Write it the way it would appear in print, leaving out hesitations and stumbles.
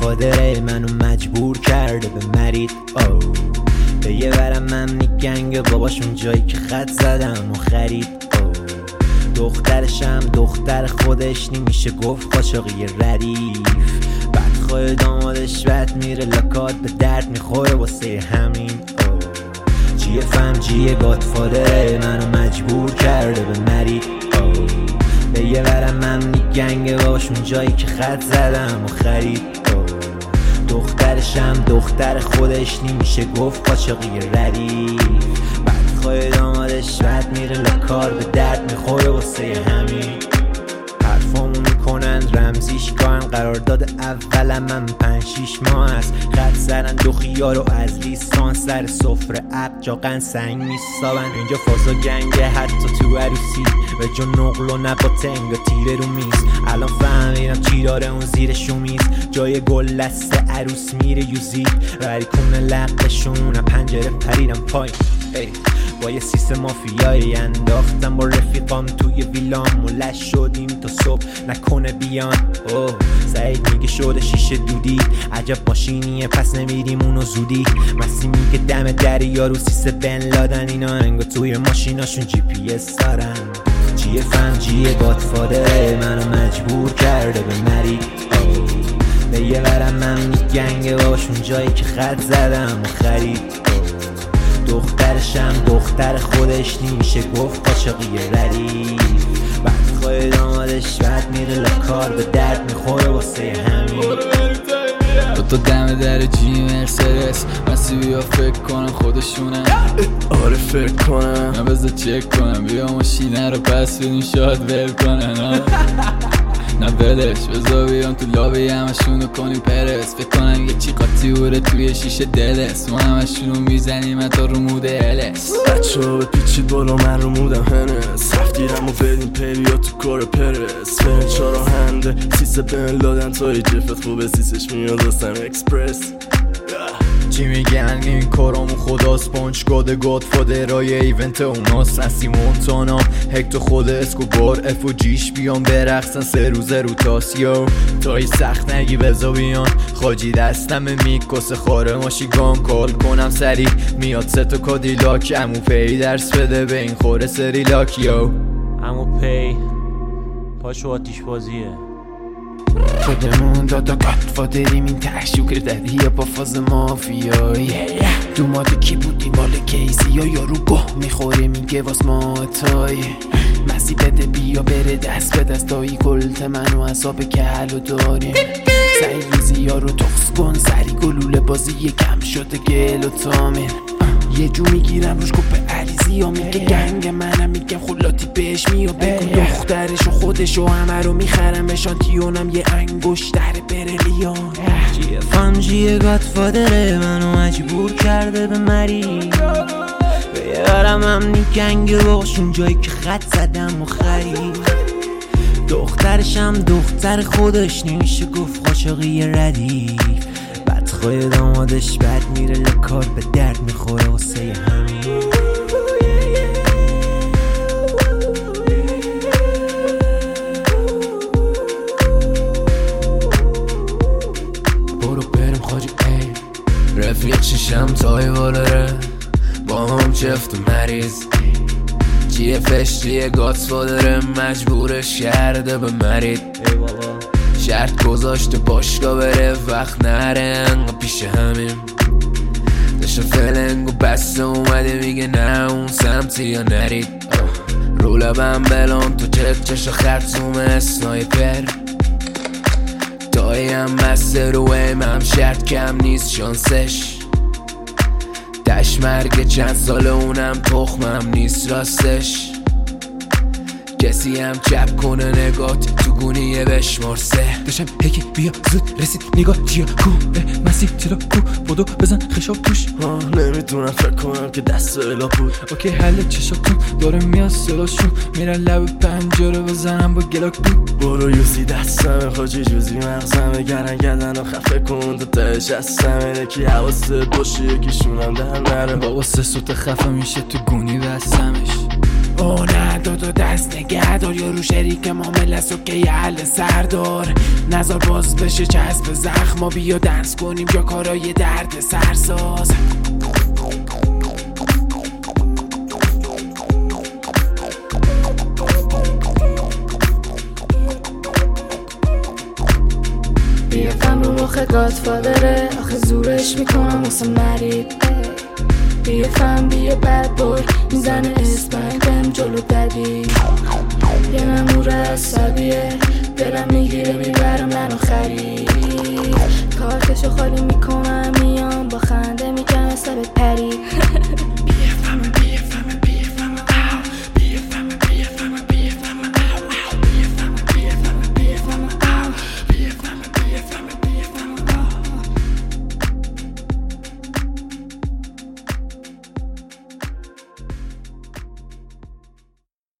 گادفادره منو مجبور کرده به مرید. به یه ورم من میگنگ باباشون جایی که خط زدم و خرید. دخترشم دختر خودش نمیشه گفت قاشقی ردیف. بدخواه دامادش بد میره لاکات به درد میخوره واسه همین. جیه فهم جیه گادفادره منو مجبور کرده به مرید. به یه ورم من میگنگ باباشون جایی که خط زدم و خرید. دخترشم دختر خودش نمیشه گفت قاشقی ردیف. بدخواه دامادش بد میره لاکار به درد میخوره واسه همین. حرفامو میکنن رمزیش کارن قرارداد اولم من 5-6 ماه است. خط زدن دو خیارو از لیسانس سر سفره عب جاقن سنگ میسابن. اینجا فازا گنگه حتی تو عروسی و جو نقل و نباته انگا تیره رو میز. الان فهمیدم چی داره اون زیر شومیز. جای گل لسته عروس میره یوزی ولی کنه لقشون پنجره پریدم پایین. با یه سیستم مافیایی انداختم با رفیقام توی ویلام و لش شدیم تا صبح نکنه بیان. سعید میگه شده شیشه دودی عجب ماشینیه پس نمیریم اونو زودی. مسی میگه دم دریا رو سیسه بن لادن. اینا انگا توی ماشیناشون جی پی اس دارن. جیه فهم جیه گادفادره منو مجبور کرده به مرید. به یه ورم من میگنگه باشون جایی که خط زدم و خرید. دخترشم دختر خودش نمیشه گفت قاشقی ردیف. بدخواه دامادش بد میره لاکار به درد میخوره واسه همین. تو دم در جی مرسدس مسی بیا فکر کنم خودشونم. آره فکر کنم من بذار چک کنم بیا ماشینه رو پس بدیم شاید ول کنن. نه بلش بذار بیام تو لابی همشونو کنیم پرس. فکر کنم یه چی قاطی بوده توی شیشه دلس. ما همشونو میزنیم تا رو مود الس. بچه ها پیچید بالا من رو مودم هنس. هفتیرم و بدیم پیریا تو کار پرس. برین چارا هنده سیسه بین لادن تا یه جفت خوبه سیسش میاد واسم اکسپرس. چی میگن این کارامو خدا سپانچ گاده گادفادرای ایونت اوناس. نسی مونتانا هکتو خود اسکوبار اف و جیش بیان برقصن 3 روزه رو تاسیو. تایی سخت نگی بزا بیان خاجی دستم میکس خاره ماشیگان کال کنم سری میاد 3 تا کادیلاک. امو پی درس بده به این خوره سری لاکیو. امو پی پاشو آتیش بازیه. خودمون دادا گادفادریم این تشوکر دریه با فاز مافیایی. دوماده کی بودیم مال کیسی یا یارو گوه میخوره میگه واس ماتای. مسی بده بیا بره دست به دست دایی کلت منو حساب کهلو داریم. سعی ریزی یارو تخص کن سری گلوله بازی کم شده گل و تامین. یه جو میگیرم روش کپ علیزی یا میگه گنگ منم میگم خلاتی بهش میو بگو دخترش و خودش و همه رو میخرم شانتیونم یه انگشتر برلیان. جیه فهم جیه گادفادره منو مجبور کرده به مرید. به یه ورم هم نیکنگه باشون جایی که خط زدم و خرید. دخترشم دختر خودش نمیشه گفت قاشقی ردیف. بدخواه دامادش بد میره لکار به درد میخوره واسه همین. برو برم خاجی ای رفیق چیشم تای بالاره با هم چفت و مریض. جیه فشتی گادفادره مجبورش کرده به مرید. شرط گذاشته باشگاه بره وقت نره انقا پیش همین. داشته فلنگ و بسته اومده میگه نه اون سمتی یا نرید. رو لبم بلان تو چش خرطوم اسنایپر. داییم بسته رو هم شرط کم نیست شانسش. دشمرگ چند سال اونم تخمم نیست راستش. کسی هم چپ کنه نگات تو گونیه بشمار 3. داشتم هیکی بیا زود رسید نگاه چیا کوه مسیح چلا کو بودو بزن خشاب توش. نمیتونم فکر کنم که دست الا بود. اوکی حل چشاتون داره میاد سلاشون میرن لب پنجره بزنم با گلاک بود. برو یوسی دستمه خاجی جوزی مغزمه گرن گردن و خفه کن تو تهش هستمه. نکی حواست باشی یکیشونم در نره. بابا 3 سوت خفه میشه تو گونی بستمش. نه دو دست نگه ندار یارو شریک معامله است و که یه حل سردار نظر باز بشه چسب زخم ما بیا درس کنیم یا کارای درد سرساز بیفم رو مخ گادفادره آخه زورش میکنم واسه مرید بیفم بیه بد بوی میزنه اسپنگ بهم جلو ددی یه ممور عصبیه دلم میگیره میبرم منو خرید کارتشو خالی میکنم میام با خنده میگم حسابت پرید